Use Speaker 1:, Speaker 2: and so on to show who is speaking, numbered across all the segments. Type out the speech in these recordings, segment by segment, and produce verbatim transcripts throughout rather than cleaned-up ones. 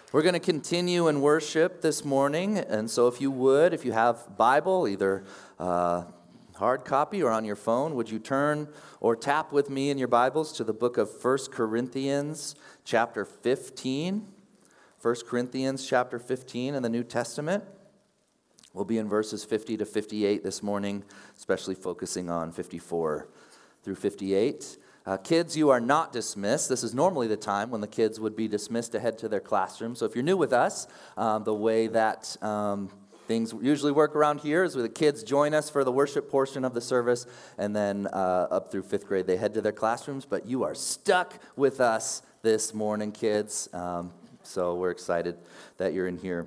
Speaker 1: We're going to continue in worship this morning, and so if you would, if you have Bible, either uh, hard copy or on your phone, would you turn or tap with me in your Bibles to the book of First Corinthians chapter fifteen. First Corinthians chapter fifteen in the New Testament. We'll be in verses fifty to fifty-eight this morning, especially focusing on fifty-four through fifty-eight. Uh, kids, you are not dismissed. This is normally the time when the kids would be dismissed to head to their classroom. So if you're new with us, um, the way that um, things usually work around here is where the kids join us for the worship portion of the service, and then uh, up through fifth grade, they head to their classrooms. But you are stuck with us this morning, kids. Um, so we're excited that you're in here.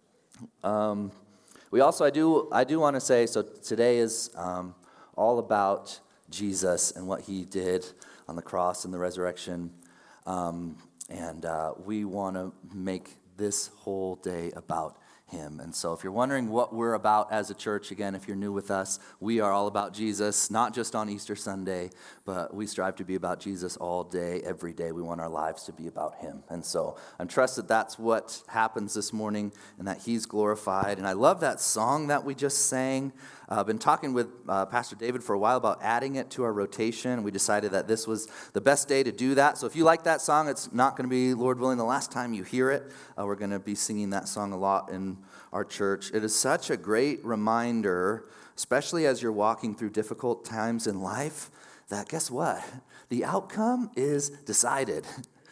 Speaker 1: Um, we also, I do, I do want to say, so today is um, all about Jesus and what he did on the cross and the resurrection. Um, and uh, we want to make this whole day about him. And so if you're wondering what we're about as a church, again, if you're new with us, we are all about Jesus, not just on Easter Sunday, but we strive to be about Jesus all day, every day. We want our lives to be about him. And so I'm trusted that's what happens this morning and that he's glorified. And I love that song that we just sang. I've uh, been talking with uh, Pastor David for a while about adding it to our rotation. We decided that this was the best day to do that. So if you like that song, it's not going to be, Lord willing, the last time you hear it. Uh, we're going to be singing that song a lot in our church. It is such a great reminder, especially as you're walking through difficult times in life, that guess what? The outcome is decided.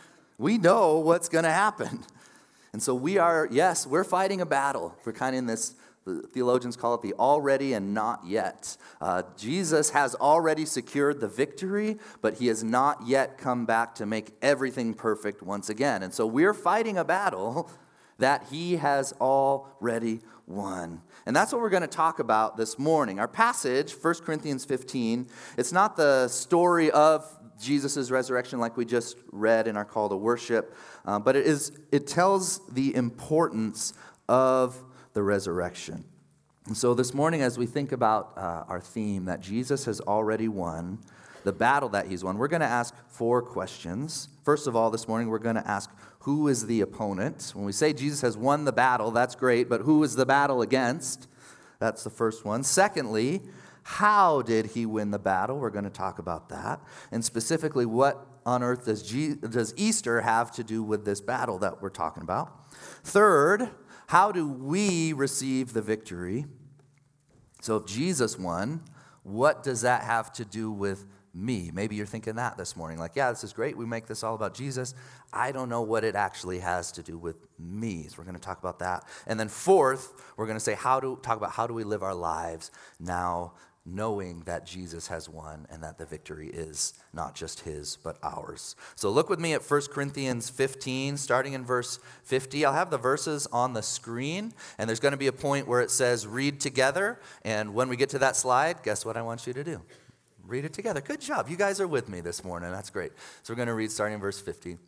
Speaker 1: We know what's going to happen. And so we are, yes, we're fighting a battle. We're kind of in this, the theologians call it the already and not yet. Uh, Jesus has already secured the victory, but he has not yet come back to make everything perfect once again. And so we're fighting a battle that he has already won. And that's what we're going to talk about this morning. Our passage, First Corinthians fifteen, it's not the story of Jesus' resurrection like we just read in our call to worship, uh, but it is. It tells the importance of the resurrection. And so this morning, as we think about uh, our theme, that Jesus has already won, the battle that he's won, we're going to ask four questions. First of all, this morning, we're going to ask, who is the opponent? When we say Jesus has won the battle, that's great, but who is the battle against? That's the first one. Secondly, how did he win the battle? We're going to talk about that. And specifically, what on earth does, Je- does Easter have to do with this battle that we're talking about? Third, how do we receive the victory? So if Jesus won, what does that have to do with me? Maybe you're thinking that this morning, like, yeah, this is great. We make this all about Jesus. I don't know what it actually has to do with me. So we're going to talk about that. And then fourth, we're going to say how to talk about how do we live our lives now, knowing that Jesus has won and that the victory is not just his, but ours. So look with me at First Corinthians fifteen, starting in verse fifty. I'll have the verses on the screen, and there's going to be a point where it says read together. And when we get to that slide, guess what I want you to do? Read it together. Good job. You guys are with me this morning. That's great. So we're going to read starting in verse fifty.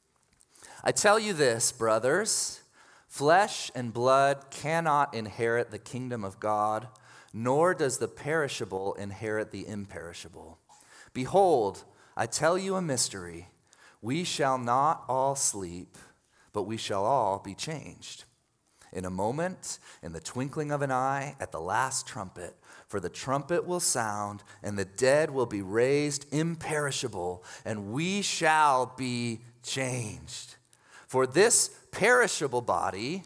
Speaker 1: I tell you this, brothers, flesh and blood cannot inherit the kingdom of God, nor does the perishable inherit the imperishable. Behold, I tell you a mystery. We shall not all sleep, but we shall all be changed. In a moment, in the twinkling of an eye, at the last trumpet, for the trumpet will sound, and the dead will be raised imperishable, and we shall be changed. For this perishable body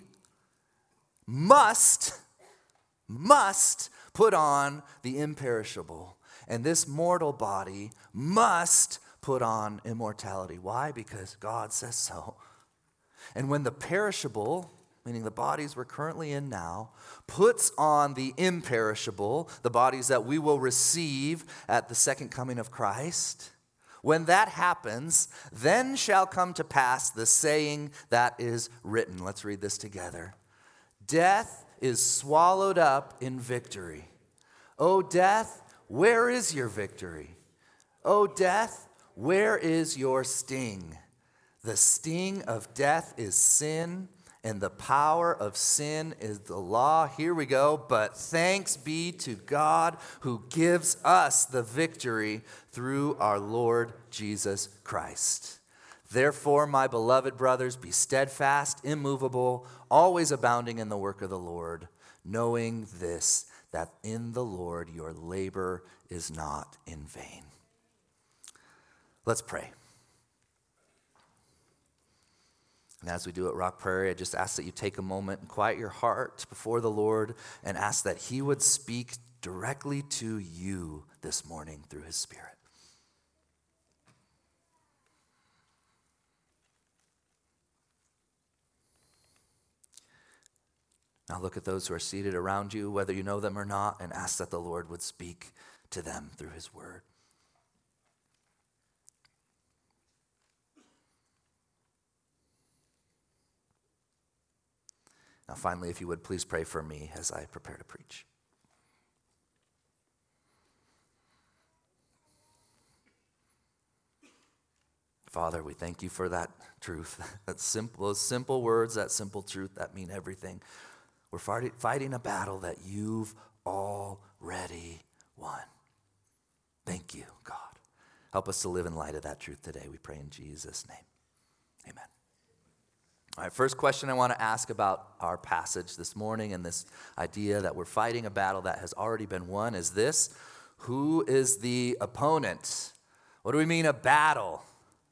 Speaker 1: must, must put on the imperishable, and this mortal body must put on immortality. Why? Because God says so. And when the perishable, meaning the bodies we're currently in now, puts on the imperishable, the bodies that we will receive at the second coming of Christ, when that happens, then shall come to pass the saying that is written. Let's read this together. Death is swallowed up in victory. O death, where is your victory? O death, where is your sting? The sting of death is sin, and the power of sin is the law. Here we go. But thanks be to God who gives us the victory through our Lord Jesus Christ. Therefore, my beloved brothers, be steadfast, immovable, always abounding in the work of the Lord, knowing this, that in the Lord your labor is not in vain. Let's pray. And as we do at Rock Prairie, I just ask that you take a moment and quiet your heart before the Lord and ask that he would speak directly to you this morning through his Spirit. Now look at those who are seated around you, whether you know them or not, and ask that the Lord would speak to them through his word. Now finally, if you would, please pray for me as I prepare to preach. Father, we thank you for that truth, that simple, those simple words, that simple truth that mean everything. We're fighting a battle that you've already won. Thank you, God. Help us to live in light of that truth today. We pray in Jesus' name. Amen. All right, first question I want to ask about our passage this morning and this idea that we're fighting a battle that has already been won is this: who is the opponent? What do we mean a battle?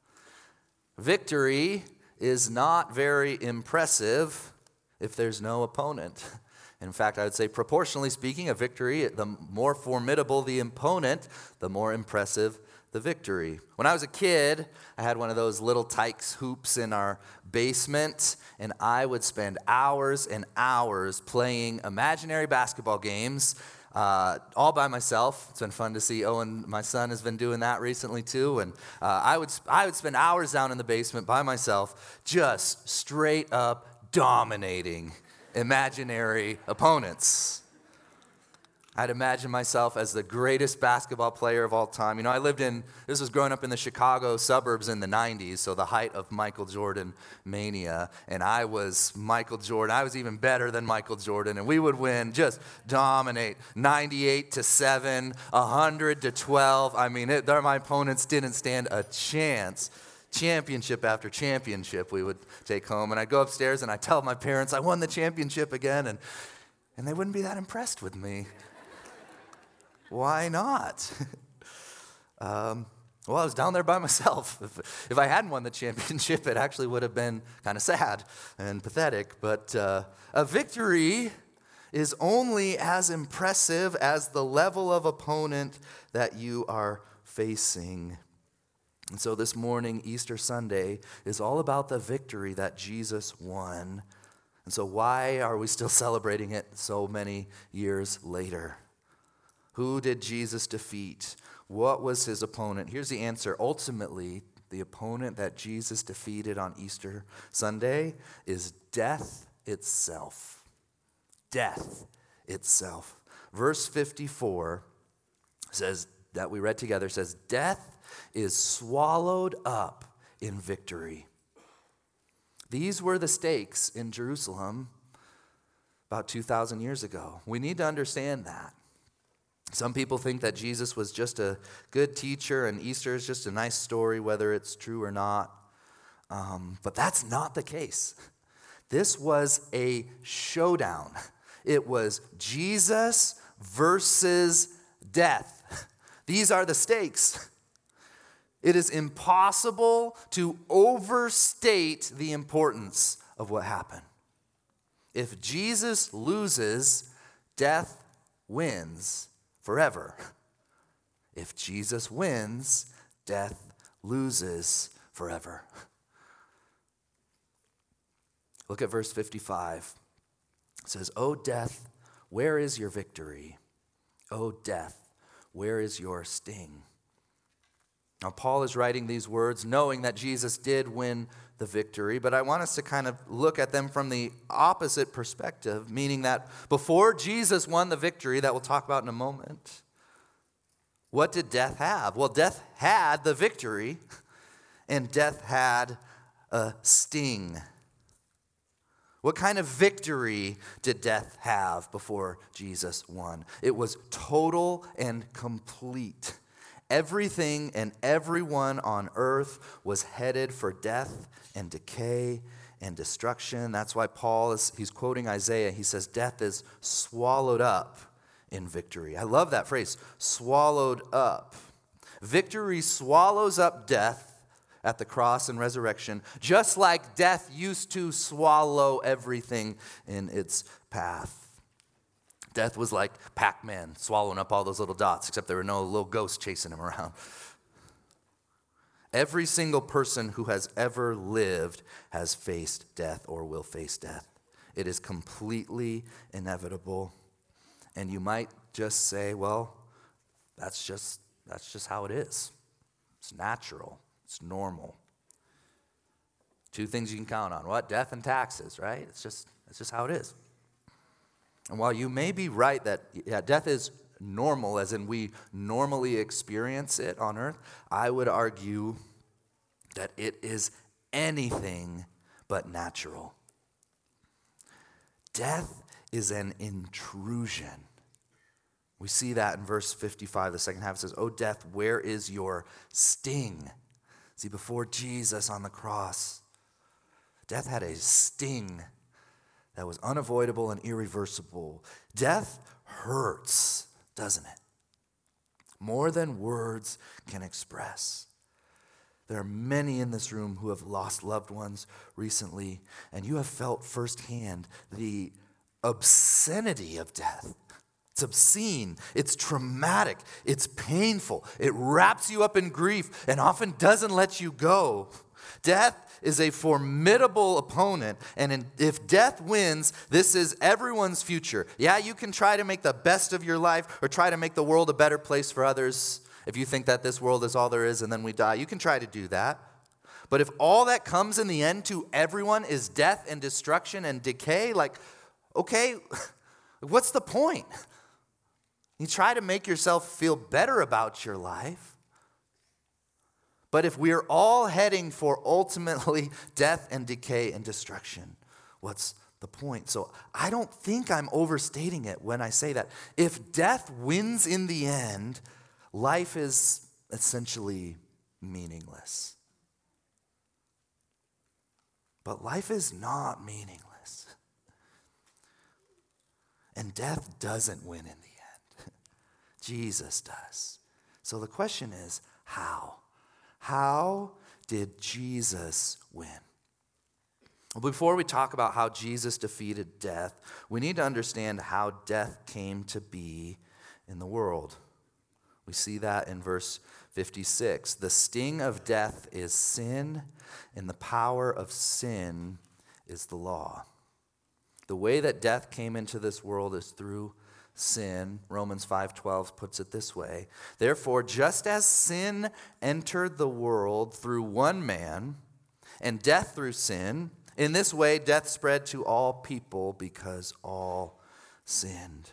Speaker 1: Victory is not very impressive if there's no opponent. In fact, I would say proportionally speaking, a victory, the more formidable the opponent, the more impressive the victory. When I was a kid, I had one of those little Tykes hoops in our basement, and I would spend hours and hours playing imaginary basketball games uh, all by myself. It's been fun to see Owen, my son, has been doing that recently too, and uh, I would I would spend hours down in the basement by myself, just straight up dominating imaginary opponents. I'd imagine myself as the greatest basketball player of all time. You know, I lived in, this was growing up in the Chicago suburbs in the nineties, so the height of Michael Jordan mania, and I was Michael Jordan. I was even better than Michael Jordan, and we would win, just dominate, ninety-eight to seven, one hundred to twelve. I mean, it, my opponents didn't stand a chance. Championship after championship we would take home, and I'd go upstairs and I'd tell my parents I won the championship again, and, and they wouldn't be that impressed with me. Why not? um, well, I was down there by myself. If, if I hadn't won the championship, it actually would have been kind of sad and pathetic, but uh, a victory is only as impressive as the level of opponent that you are facing. And so this morning, Easter Sunday, is all about the victory that Jesus won. And so why are we still celebrating it so many years later? Who did Jesus defeat? What was his opponent? Here's the answer. Ultimately, the opponent that Jesus defeated on Easter Sunday is death itself. Death itself. Verse fifty-four says, that we read together, says, death is swallowed up in victory. These were the stakes in Jerusalem about two thousand years ago. We need to understand that. Some people think that Jesus was just a good teacher and Easter is just a nice story, whether it's true or not. Um, but that's not the case. This was a showdown. It was Jesus versus death. These are the stakes. It is impossible to overstate the importance of what happened. If Jesus loses, death wins forever. If Jesus wins, death loses forever. Look at verse fifty-five. It says, O death, where is your victory? O death, where is your sting? Now, Paul is writing these words knowing that Jesus did win the victory, but I want us to kind of look at them from the opposite perspective, meaning that before Jesus won the victory that we'll talk about in a moment, what did death have? Well, death had the victory, and death had a sting. What kind of victory did death have before Jesus won? It was total and complete. Everything and everyone on earth was headed for death and decay and destruction. That's why Paul is, he's quoting Isaiah. He says, death is swallowed up in victory. I love that phrase, swallowed up. Victory swallows up death at the cross and resurrection, just like death used to swallow everything in its path. Death was like Pac-Man swallowing up all those little dots, except there were no little ghosts chasing him around. Every single person who has ever lived has faced death or will face death. It is completely inevitable. And you might just say, well, that's just that's just how it is. It's natural. It's normal. Two things you can count on. What? Death and taxes, right? It's just it's just how it is. And while you may be right that yeah, death is normal, as in we normally experience it on earth, I would argue that it is anything but natural. Death is an intrusion. We see that in verse fifty-five, the second half. It says, "O death, where is your sting?" See, before Jesus on the cross, death had a sting that was unavoidable and irreversible. Death hurts, doesn't it? More than words can express. There are many in this room who have lost loved ones recently, and you have felt firsthand the obscenity of death. It's obscene, it's traumatic, it's painful. It wraps you up in grief and often doesn't let you go. Death is a formidable opponent, and in, if death wins, this is everyone's future. Yeah, you can try to make the best of your life or try to make the world a better place for others. If you think that this world is all there is and then we die, you can try to do that. But if all that comes in the end to everyone is death and destruction and decay, like, okay, what's the point? You try to make yourself feel better about your life. But if we're all heading for ultimately death and decay and destruction, what's the point? So I don't think I'm overstating it when I say that. If death wins in the end, life is essentially meaningless. But life is not meaningless. And death doesn't win in the end. Jesus does. So the question is, how? How did Jesus win? Well, before we talk about how Jesus defeated death, we need to understand how death came to be in the world. We see that in verse fifty-six. The sting of death is sin, and the power of sin is the law. The way that death came into this world is through sin. Romans five twelve puts it this way. Therefore, just as sin entered the world through one man, and death through sin, in this way death spread to all people because all sinned.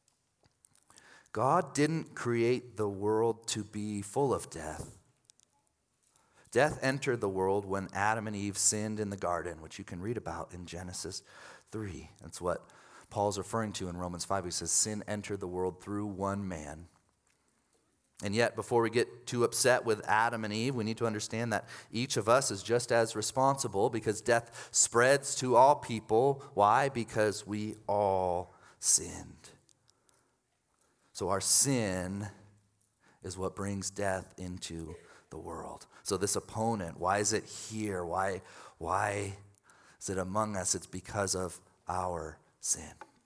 Speaker 1: God didn't create the world to be full of death. Death entered the world when Adam and Eve sinned in the garden, which you can read about in Genesis three. That's what Paul's referring to in Romans five. He says, sin entered the world through one man. And yet, before we get too upset with Adam and Eve, we need to understand that each of us is just as responsible because death spreads to all people. Why? Because we all sinned. So our sin is what brings death into the world. So this opponent, why is it here? Why, why is it among us? It's because of our sin.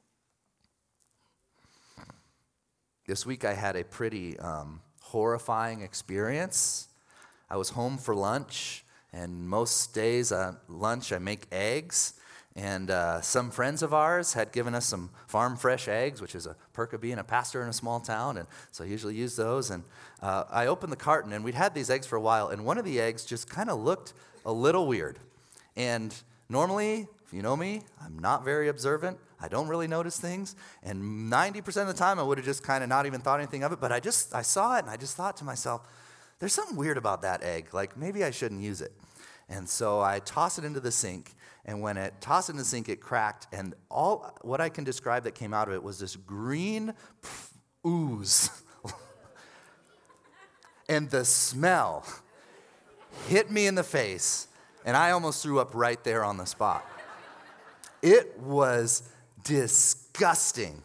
Speaker 1: This week I had a pretty um, horrifying experience. I was home for lunch, and most days at lunch I make eggs. And uh, some friends of ours had given us some farm fresh eggs, which is a perk of being a pastor in a small town. And so I usually use those. And uh, I opened the carton, and we'd had these eggs for a while. And one of the eggs just kind of looked a little weird. And normally, if you know me, I'm not very observant. I don't really notice things. And ninety percent of the time, I would have just kind of not even thought anything of it. But I just, I saw it, and I just thought to myself, there's something weird about that egg. Like, maybe I shouldn't use it. And so I toss it into the sink. And when it tossed it in the sink, it cracked. And all what I can describe that came out of it was this green ooze. and the smell hit me in the face, and I almost threw up right there on the spot. It was disgusting.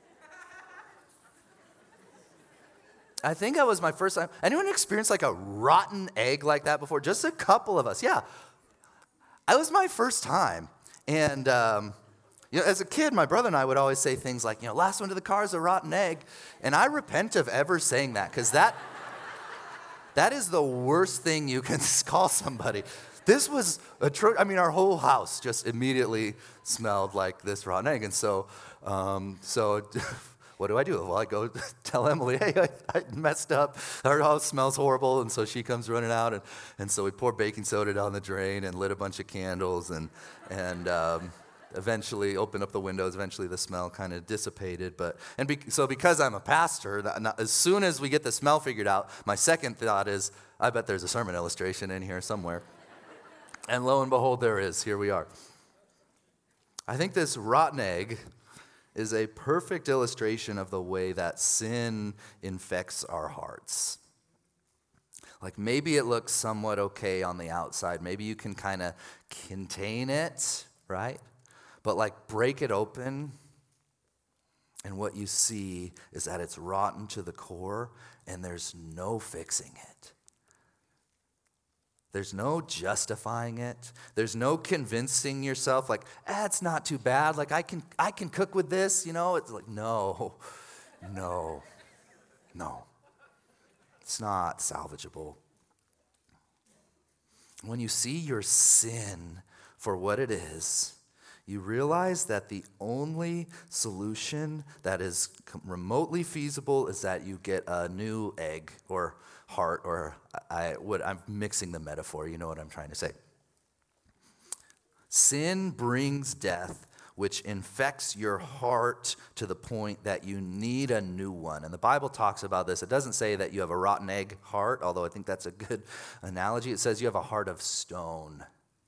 Speaker 1: I think that was my first time. Anyone experienced like a rotten egg like that before? Just a couple of us, yeah. It was my first time. And um, you know, as a kid, my brother and I would always say things like, you know, last one to the car is a rotten egg. And I repent of ever saying that, because that, that is the worst thing you can call somebody. This was, a tr- I mean, our whole house just immediately smelled like this rotten egg. And so, um, so what do I do? Well, I go tell Emily, hey, I, I messed up. Our house smells horrible. And so she comes running out. And, and so we pour baking soda down the drain and lit a bunch of candles and, and um, eventually opened up the windows. Eventually the smell kind of dissipated. But and be, so because I'm a pastor, that, as soon as we get the smell figured out, my second thought is, I bet there's a sermon illustration in here somewhere. And lo and behold, there is. Here we are. I think this rotten egg is a perfect illustration of the way that sin infects our hearts. Like maybe it looks somewhat okay on the outside. Maybe you can kind of contain it, right? But like break it open, and what you see is that it's rotten to the core, and there's no fixing it. There's no justifying it. There's no convincing yourself like, ah, it's not too bad. Like I can I can cook with this, you know? It's like, no, no, no. It's not salvageable. When you see your sin for what it is, you realize that the only solution that is remotely feasible is that you get a new egg or heart, or I would I'm mixing the metaphor, you know what I'm trying to say. Sin brings death, which infects your heart to the point that you need a new one. And the Bible talks about this. It doesn't say that you have a rotten egg heart, although I think that's a good analogy. It says you have a heart of stone.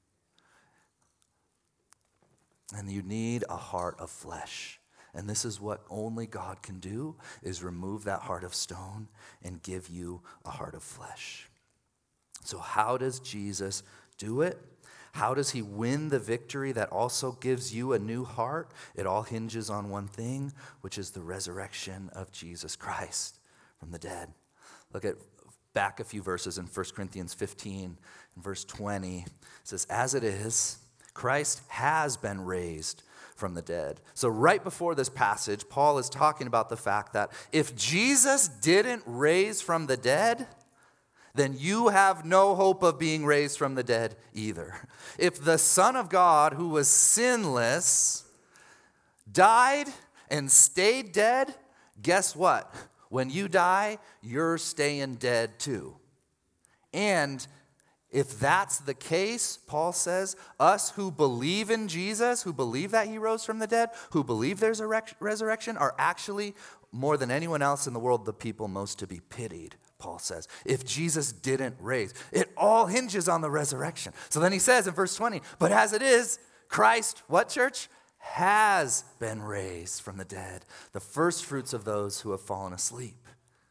Speaker 1: And you need a heart of flesh. And this is what only God can do, is remove that heart of stone and give you a heart of flesh. So how does Jesus do it? How does he win the victory that also gives you a new heart? It all hinges on one thing, which is the resurrection of Jesus Christ from the dead. Look at back a few verses in First Corinthians fifteen, and verse twenty. It says, as it is, Christ has been raised from the dead. So right before this passage, Paul is talking about the fact that if Jesus didn't raise from the dead, then you have no hope of being raised from the dead either. If the Son of God, who was sinless, died and stayed dead, guess what? When you die, you're staying dead too. And if that's the case, Paul says, us who believe in Jesus, who believe that he rose from the dead, who believe there's a resurrection, are actually, more than anyone else in the world, the people most to be pitied, Paul says. If Jesus didn't raise, it all hinges on the resurrection. So then he says in verse twenty, but as it is, Christ, what church? Has been raised from the dead, the first fruits of those who have fallen asleep.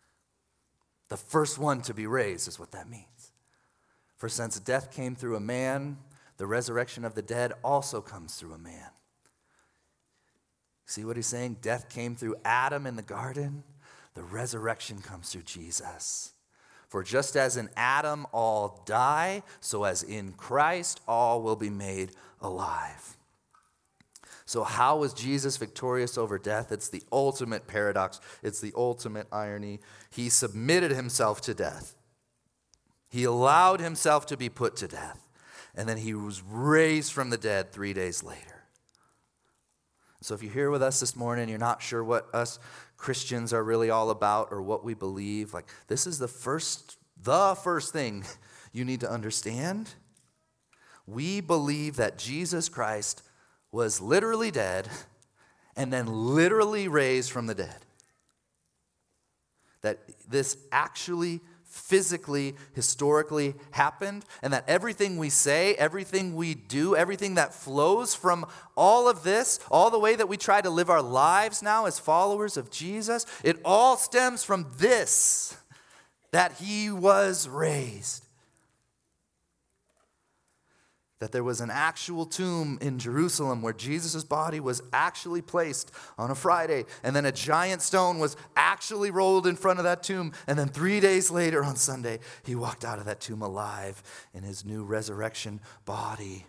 Speaker 1: The first one to be raised is what that means. For since death came through a man, the resurrection of the dead also comes through a man. See what he's saying? Death came through Adam in the garden. The resurrection comes through Jesus. For just as in Adam all die, so as in Christ all will be made alive. So how was Jesus victorious over death? It's the ultimate paradox. It's the ultimate irony. He submitted himself to death. He allowed himself to be put to death, and then he was raised from the dead three days later. So if you're here with us this morning, you're not sure what us Christians are really all about or what we believe, like this is the first, the first thing you need to understand. We believe that Jesus Christ was literally dead and then literally raised from the dead. That this actually physically, historically happened, and that everything we say, everything we do, everything that flows from all of this, all the way that we try to live our lives now as followers of Jesus, it all stems from this.
Speaker 2: that he was raised. That there was an actual tomb in Jerusalem where Jesus' body was actually placed on a Friday, and then a giant stone was actually rolled in front of that tomb, and then three days later on Sunday, he walked out of that tomb alive in his new resurrection body.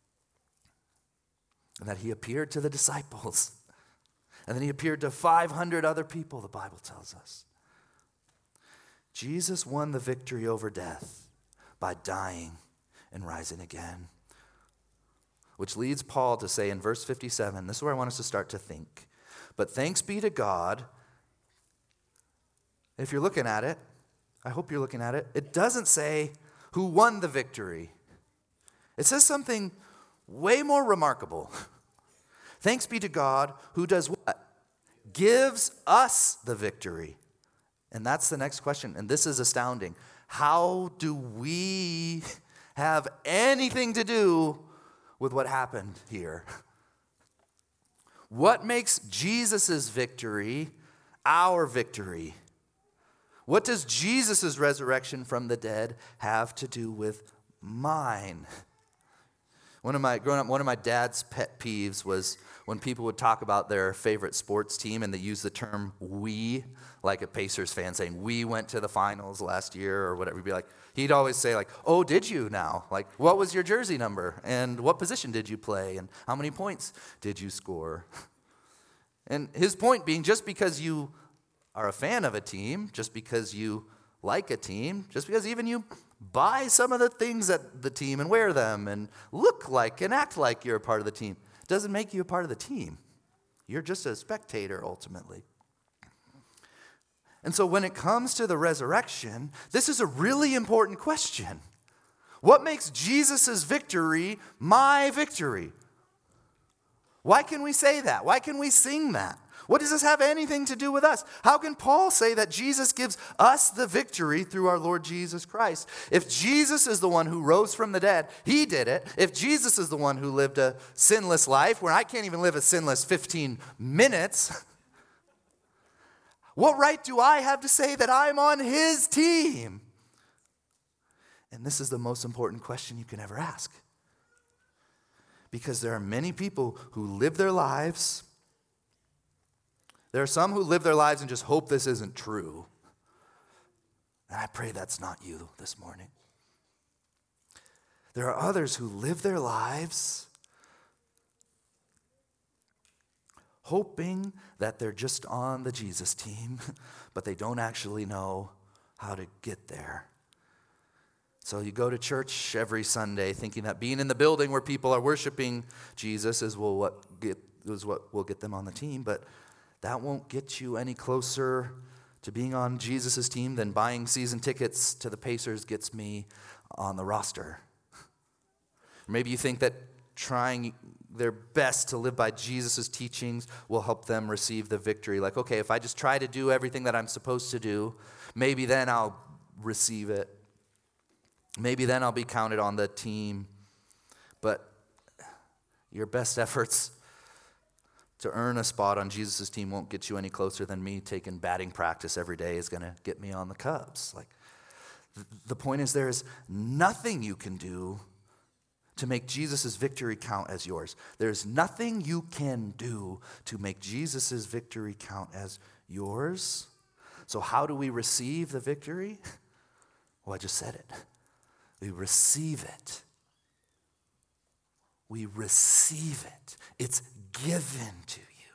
Speaker 2: And that he appeared to the disciples, and then he appeared to five hundred other people, the Bible tells us. Jesus won the victory over death by dying and rising again. Which leads Paul to say in verse fifty-seven, this is where I want us to start to think. But thanks be to God, if you're looking at it, I hope you're looking at it, it doesn't say who won the victory. It says something way more remarkable. Thanks be to God who does what? Gives us the victory. And that's the next question, and this is astounding. How do we have anything to do with what happened here? What makes Jesus' victory our victory? What does Jesus' resurrection from the dead have to do with mine? One of my growing up, one of my dad's pet peeves was when people would talk about their favorite sports team and they use the term "we," like a Pacers fan saying, "We went to the finals last year," or whatever. He'd be like, he'd always say like, "Oh, did you now? Like, what was your jersey number? And what position did you play? And how many points did you score?" And his point being, just because you are a fan of a team, just because you like a team, just because even you buy some of the things at the team and wear them and look like and act like you're a part of the team, doesn't make you a part of the team. You're just a spectator ultimately. And so when it comes to the resurrection, this is a really important question. What makes Jesus' victory my victory? Why can we say that? Why can we sing that? What does this have anything to do with us? How can Paul say that Jesus gives us the victory through our Lord Jesus Christ? If Jesus is the one who rose from the dead, he did it. If Jesus is the one who lived a sinless life, where I can't even live a sinless fifteen minutes, what right do I have to say that I'm on his team? And this is the most important question you can ever ask. Because there are many people who live their lives. There are some who live their lives and just hope this isn't true. And I pray that's not you this morning. There are others who live their lives hoping that they're just on the Jesus team, but they don't actually know how to get there. So you go to church every Sunday thinking that being in the building where people are worshiping Jesus is, will what, get, is what will get them on the team, but that won't get you any closer to being on Jesus' team than buying season tickets to the Pacers gets me on the roster. Maybe you think that trying their best to live by Jesus' teachings will help them receive the victory. Like, okay, if I just try to do everything that I'm supposed to do, maybe then I'll receive it. Maybe then I'll be counted on the team. But your best efforts to earn a spot on Jesus' team won't get you any closer than me taking batting practice every day is going to get me on the Cubs. Like, th- the point is, there is nothing you can do to make Jesus' victory count as yours. There's nothing you can do to make Jesus' victory count as yours. So how do we receive the victory? Well, I just said it. We receive it. We receive it. It's given to you.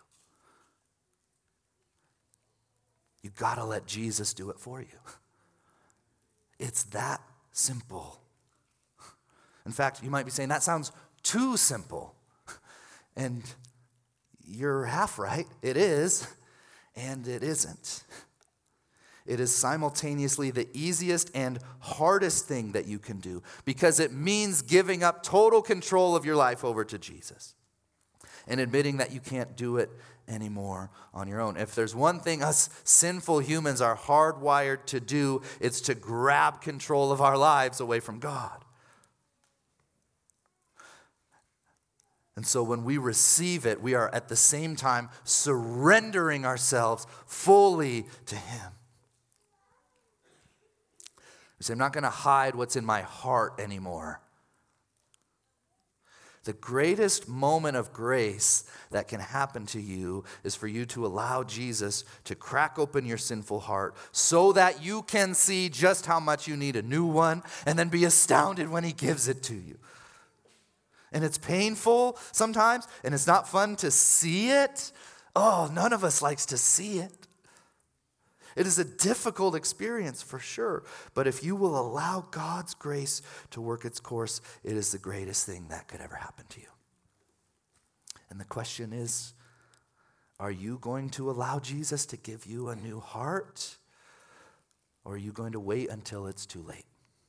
Speaker 2: You got to let Jesus do it for you. It's that simple. In fact, you might be saying, that sounds too simple. And you're half right. It is, and it isn't. It is simultaneously the easiest and hardest thing that you can do, because it means giving up total control of your life over to Jesus and admitting that you can't do it anymore on your own. If there's one thing us sinful humans are hardwired to do, it's to grab control of our lives away from God. And so when we receive it, we are at the same time surrendering ourselves fully to Him. You say, I'm not going to hide what's in my heart anymore. The greatest moment of grace that can happen to you is for you to allow Jesus to crack open your sinful heart so that you can see just how much you need a new one and then be astounded when he gives it to you. And it's painful sometimes, and it's not fun to see it. Oh, none of us likes to see it. It is a difficult experience for sure, but if you will allow God's grace to work its course, it is the greatest thing that could ever happen to you. And the question is, are you going to allow Jesus to give you a new heart, or are you going to wait until it's too late?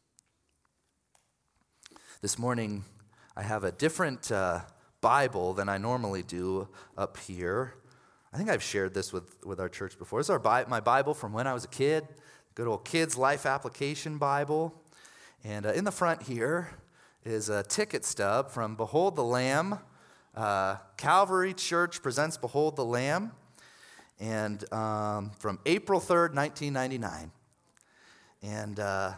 Speaker 2: This morning, I have a different uh, Bible than I normally do up here. I think I've shared this with, with our church before. This is our Bi- my Bible from when I was a kid, good old Kids Life Application Bible. And uh, in the front here is a ticket stub from Behold the Lamb. Uh, Calvary Church presents Behold the Lamb, and um, from April third, nineteen ninety-nine. And uh,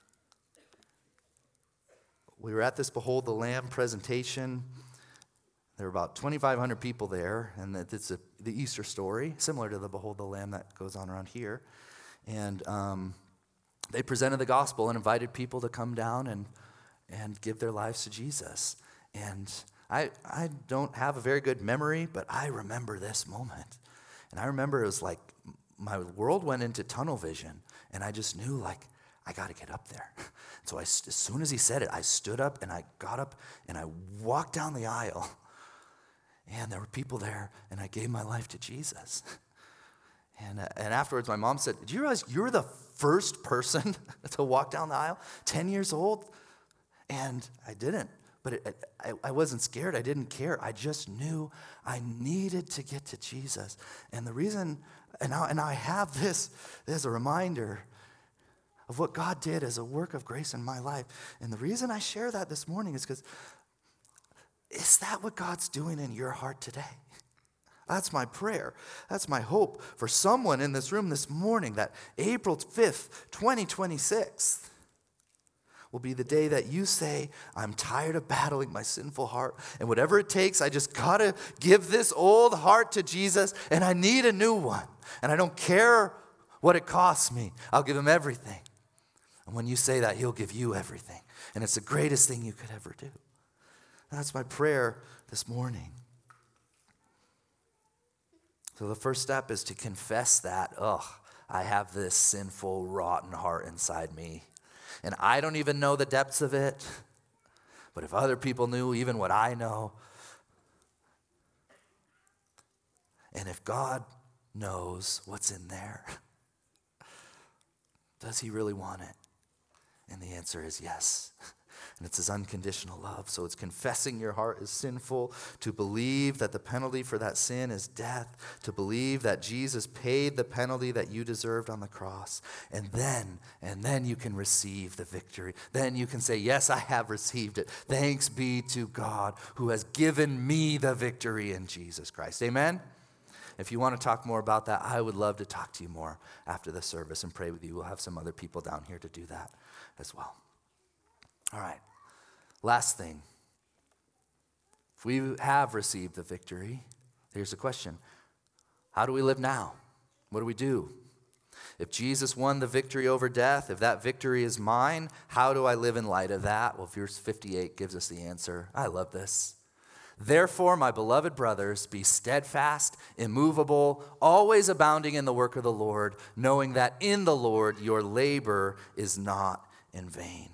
Speaker 2: we were at this Behold the Lamb presentation. There were about twenty-five hundred people there, and it's a, the Easter story, similar to the Behold the Lamb that goes on around here. And um, they presented the gospel and invited people to come down and and give their lives to Jesus. And I I don't have a very good memory, but I remember this moment. And I remember it was like my world went into tunnel vision, and I just knew, like, I got to get up there. So I, as soon as he said it, I stood up, and I got up, and I walked down the aisle. And there were people there, and I gave my life to Jesus. And uh, and afterwards, my mom said, did you realize you're the first person to walk down the aisle, ten years old? And I didn't, but it, it, I, I wasn't scared. I didn't care. I just knew I needed to get to Jesus. And the reason, and now, and now I have this as a reminder of what God did as a work of grace in my life. And the reason I share that this morning is because, is that what God's doing in your heart today? That's my prayer. That's my hope for someone in this room this morning, that April fifth, twenty twenty-six will be the day that you say, I'm tired of battling my sinful heart, and whatever it takes, I just gotta give this old heart to Jesus, and I need a new one. And I don't care what it costs me. I'll give him everything. And when you say that, he'll give you everything. And it's the greatest thing you could ever do. That's my prayer this morning. So the first step is to confess that, oh, I have this sinful, rotten heart inside me. And I don't even know the depths of it. But if other people knew even what I know, and if God knows what's in there, does he really want it? And the answer is yes. And it's his unconditional love. So it's confessing your heart is sinful, to believe that the penalty for that sin is death, to believe that Jesus paid the penalty that you deserved on the cross. And then, and then you can receive the victory. Then you can say, yes, I have received it. Thanks be to God who has given me the victory in Jesus Christ. Amen? If you want to talk more about that, I would love to talk to you more after the service and pray with you. We'll have some other people down here to do that as well. All right. Last thing, if we have received the victory, here's the question. How do we live now? What do we do? If Jesus won the victory over death, if that victory is mine, how do I live in light of that? Well, verse fifty-eight gives us the answer. I love this. Therefore, my beloved brothers, be steadfast, immovable, always abounding in the work of the Lord, knowing that in the Lord your labor is not in vain.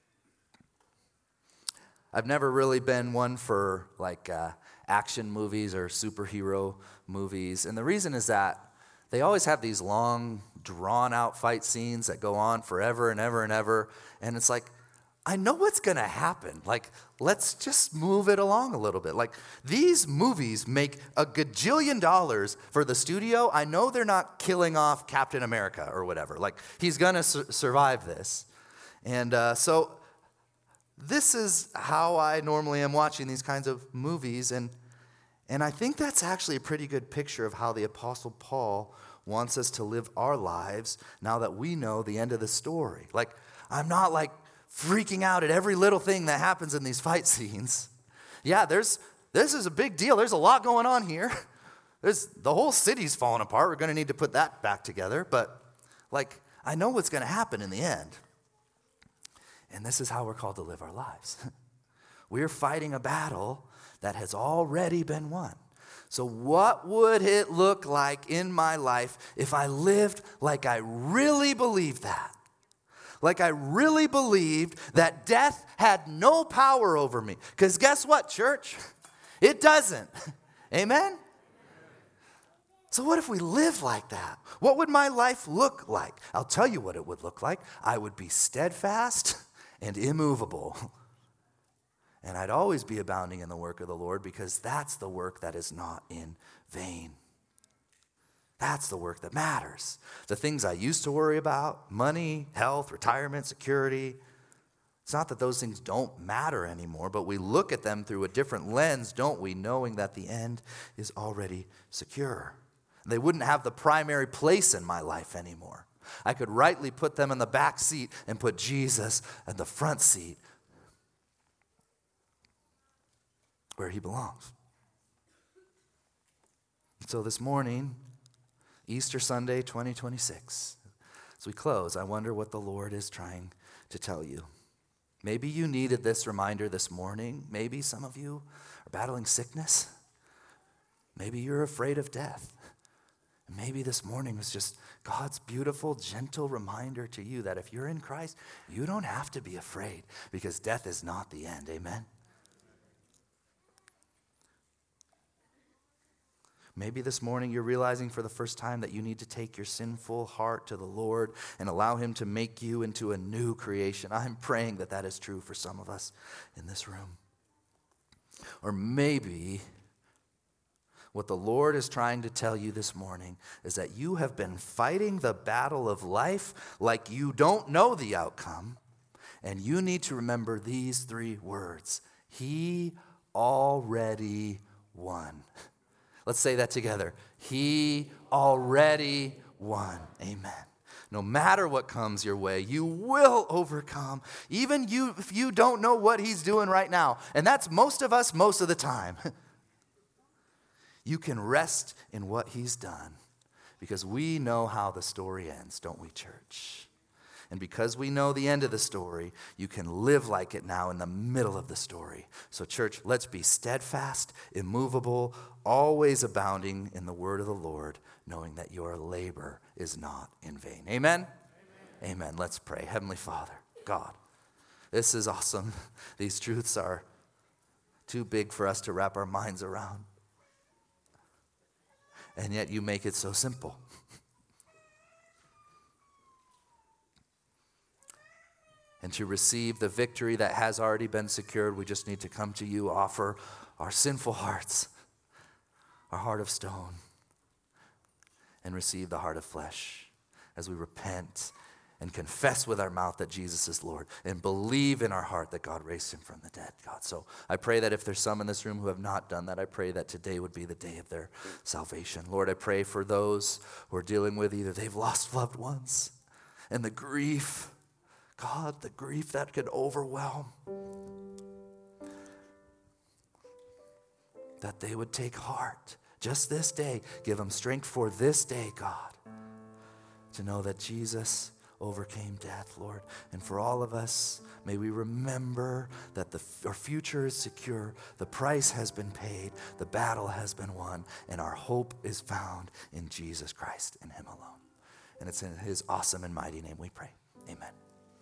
Speaker 2: I've never really been one for like uh, action movies or superhero movies. And the reason is that they always have these long, drawn-out fight scenes that go on forever and ever and ever. And it's like, I know what's going to happen. Like, let's just move it along a little bit. Like, these movies make a gajillion dollars for the studio. I know they're not killing off Captain America or whatever. Like, he's going to su- survive this. And uh, so... This is how I normally am watching these kinds of movies, and and I think that's actually a pretty good picture of how the Apostle Paul wants us to live our lives now that we know the end of the story. Like, I'm not like freaking out at every little thing that happens in these fight scenes. Yeah, there's this is a big deal. There's a lot going on here. There's the whole city's falling apart. We're going to need to put that back together. But like, I know what's going to happen in the end. And this is how we're called to live our lives. We're fighting a battle that has already been won. So what would it look like in my life if I lived like I really believed that? Like I really believed that death had no power over me. Because guess what, church? It doesn't. Amen? So what if we live like that? What would my life look like? I'll tell you what it would look like. I would be steadfast and immovable. And I'd always be abounding in the work of the Lord, because that's the work that is not in vain. That's the work that matters. The things I used to worry about, money, health, retirement, security, it's not that those things don't matter anymore, but we look at them through a different lens, don't we, knowing that the end is already secure. They wouldn't have the primary place in my life anymore. I could rightly put them in the back seat and put Jesus in the front seat where he belongs. So this morning, Easter Sunday twenty twenty-six, as we close, I wonder what the Lord is trying to tell you. Maybe you needed this reminder this morning. Maybe some of you are battling sickness. Maybe you're afraid of death. And maybe this morning was just God's beautiful, gentle reminder to you that if you're in Christ, you don't have to be afraid, because death is not the end. Amen? Maybe this morning you're realizing for the first time that you need to take your sinful heart to the Lord and allow him to make you into a new creation. I'm praying that that is true for some of us in this room. Or maybe what the Lord is trying to tell you this morning is that you have been fighting the battle of life like you don't know the outcome, and you need to remember these three words: He already won. Let's say that together. He already won. Amen. No matter what comes your way, you will overcome. Even you, if you don't know what he's doing right now, and that's most of us most of the time. You can rest in what he's done, because we know how the story ends, don't we, church? And because we know the end of the story, you can live like it now in the middle of the story. So, church, let's be steadfast, immovable, always abounding in the word of the Lord, knowing that your labor is not in vain. Amen? Amen. Amen. Let's pray. Heavenly Father, God, this is awesome. These truths are too big for us to wrap our minds around. And yet you make it so simple. And to receive the victory that has already been secured, we just need to come to you, offer our sinful hearts, our heart of stone, and receive the heart of flesh as we repent and confess with our mouth that Jesus is Lord, and believe in our heart that God raised him from the dead, God. So I pray that if there's some in this room who have not done that, I pray that today would be the day of their salvation. Lord, I pray for those who are dealing with either they've lost loved ones, and the grief, God, the grief that could overwhelm, that they would take heart just this day. Give them strength for this day, God, to know that Jesus overcame death, Lord. And for all of us, may we remember that the, our future is secure, the price has been paid, the battle has been won, and our hope is found in Jesus Christ and him alone. And it's in his awesome and mighty name we pray. Amen.